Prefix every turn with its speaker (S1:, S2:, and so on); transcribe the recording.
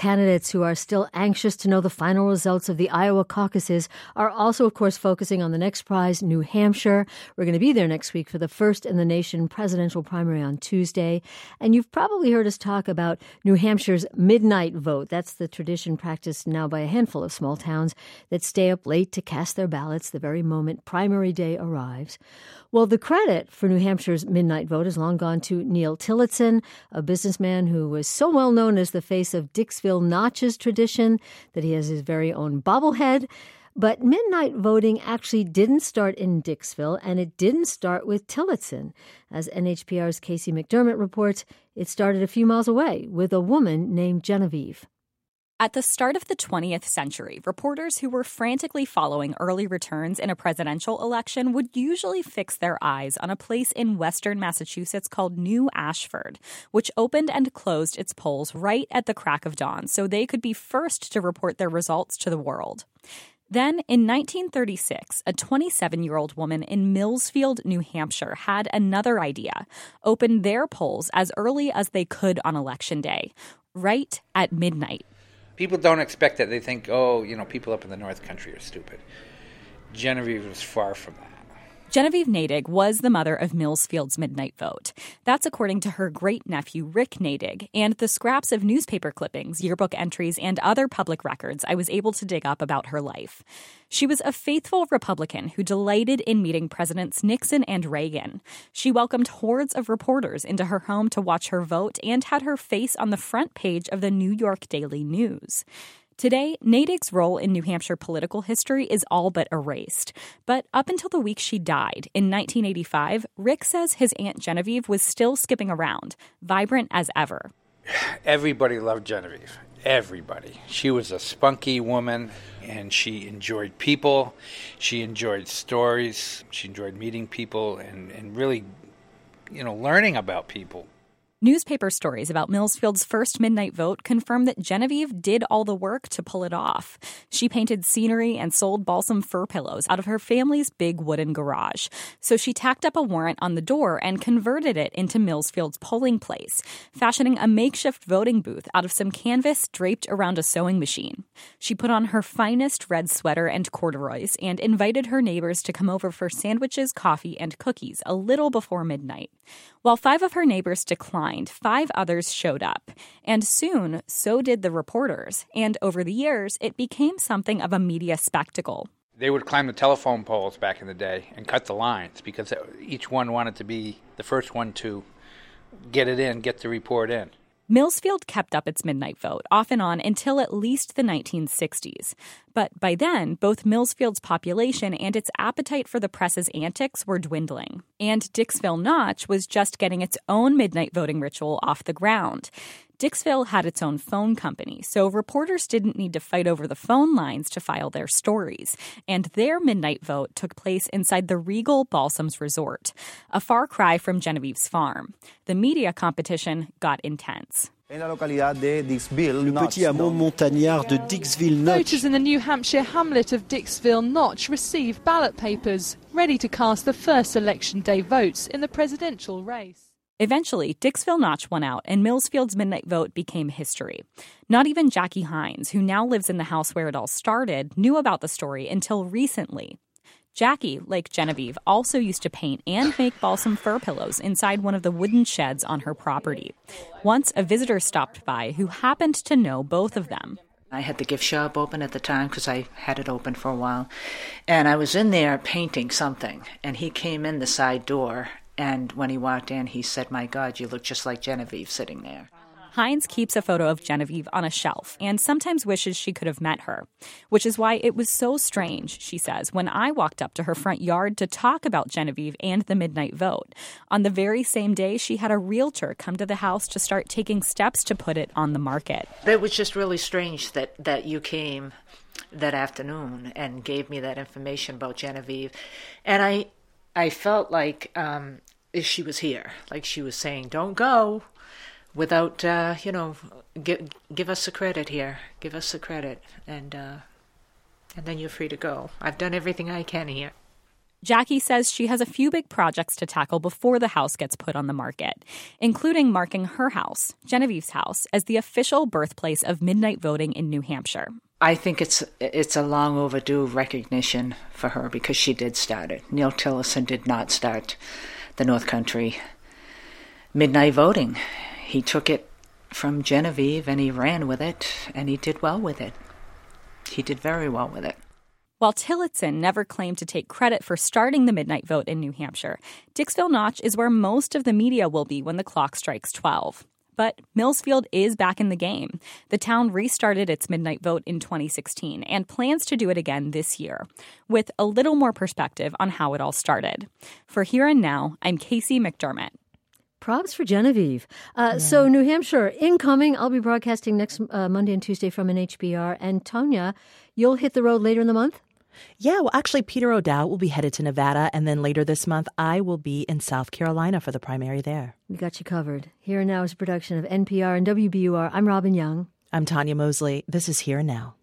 S1: candidates who are still anxious to know the final results of the Iowa caucuses are also, of course, focusing on the next prize, New Hampshire. We're going to be there next week for the first in the nation presidential primary on Tuesday. And you've probably heard us talk about New Hampshire's midnight vote. That's the tradition practiced now by a handful of small towns that stay up late to cast their ballots the very moment primary day arrives. Well, the credit for New Hampshire's midnight vote has long gone to Neil Tillotson, a businessman who was so well known as the face of Dixville Notch's tradition that he has his very own bobblehead. But midnight voting actually didn't start in Dixville, and it didn't start with Tillotson. As NHPR's Casey McDermott reports, it started a few miles away with a woman named Genevieve.
S2: At the start of the 20th century, reporters who were frantically following early returns in a presidential election would usually fix their eyes on a place in western Massachusetts called New Ashford, which opened and closed its polls right at the crack of dawn so they could be first to report their results to the world. Then, in 1936, a 27-year-old woman in Millsfield, New Hampshire, had another idea: open their polls as early as they could on Election Day, right at midnight.
S3: People don't expect that. They think, people up in the North Country are stupid. Genevieve was far from that.
S2: Genevieve Naydig was the mother of Millsfield's midnight vote. That's according to her great-nephew, Rick Naydig, and the scraps of newspaper clippings, yearbook entries, and other public records I was able to dig up about her life. She was a faithful Republican who delighted in meeting Presidents Nixon and Reagan. She welcomed hordes of reporters into her home to watch her vote and had her face on the front page of the New York Daily News. Today, Naydig's role in New Hampshire political history is all but erased. But up until the week she died, in 1985, Rick says his Aunt Genevieve was still skipping around, vibrant as ever.
S3: Everybody loved Genevieve. Everybody. She was a spunky woman, and she enjoyed people. She enjoyed stories. She enjoyed meeting people and really, learning about people.
S2: Newspaper stories about Millsfield's first midnight vote confirm that Genevieve did all the work to pull it off. She painted scenery and sold balsam fir pillows out of her family's big wooden garage. So she tacked up a warrant on the door and converted it into Millsfield's polling place, fashioning a makeshift voting booth out of some canvas draped around a sewing machine. She put on her finest red sweater and corduroys and invited her neighbors to come over for sandwiches, coffee, and cookies a little before midnight. While 5 of her neighbors declined, 5 others showed up. And soon, so did the reporters. And over the years, it became something of a media spectacle.
S3: They would climb the telephone poles back in the day and cut the lines because each one wanted to be the first one to get the report in.
S2: Millsfield kept up its midnight vote, off and on, until at least the 1960s. But by then, both Millsfield's population and its appetite for the press's antics were dwindling. And Dixville Notch was just getting its own midnight voting ritual off the ground. Dixville had its own phone company, so reporters didn't need to fight over the phone lines to file their stories. And their midnight vote took place inside the Regal Balsams Resort, a far cry from Genevieve's farm. The media competition got intense.
S4: Le petit hameau montagnard de Dixville Notch.
S5: Voters in the New Hampshire hamlet of Dixville Notch receive ballot papers, ready to cast the first election day votes in the presidential race.
S2: Eventually, Dixville Notch won out, and Millsfield's midnight vote became history. Not even Jackie Hines, who now lives in the house where it all started, knew about the story until recently. Jackie, like Genevieve, also used to paint and make balsam fir pillows inside one of the wooden sheds on her property. Once, a visitor stopped by who happened to know both of them.
S6: I had the gift shop open at the time because I had it open for a while. And I was in there painting something, and he came in the side door. And when he walked in, he said, "My God, you look just like Genevieve sitting there."
S2: Hines keeps a photo of Genevieve on a shelf and sometimes wishes she could have met her, which is why it was so strange, she says, when I walked up to her front yard to talk about Genevieve and the midnight vote. On the very same day, she had a realtor come to the house to start taking steps to put it on the market.
S6: It was just really strange that you came that afternoon and gave me that information about Genevieve. And I felt like she was here, like she was saying, "Don't go without, give us the credit here, give us the credit, and then you're free to go. I've done everything I can here."
S2: Jackie says she has a few big projects to tackle before the house gets put on the market, including marking her house, Genevieve's house, as the official birthplace of midnight voting in New Hampshire.
S6: I think it's a long overdue recognition for her because she did start it. Neil Tillerson did not start the North Country midnight voting. He took it from Genevieve and he ran with it, and he did well with it. He did very well with it.
S2: While Tillotson never claimed to take credit for starting the midnight vote in New Hampshire, Dixville Notch is where most of the media will be when the clock strikes 12. But Millsfield is back in the game. The town restarted its midnight vote in 2016 and plans to do it again this year, with a little more perspective on how it all started. For Here and Now, I'm Casey McDermott.
S1: Props for Genevieve. So New Hampshire, incoming. I'll be broadcasting next Monday and Tuesday from an HBR. And Tonya, you'll hit the road later in the month?
S7: Yeah, well, actually, Peter O'Dowd will be headed to Nevada, and then later this month, I will be in South Carolina for the primary there.
S1: We got you covered. Here and Now is a production of NPR and WBUR. I'm Robin Young.
S7: I'm Tanya Mosley. This is Here and Now.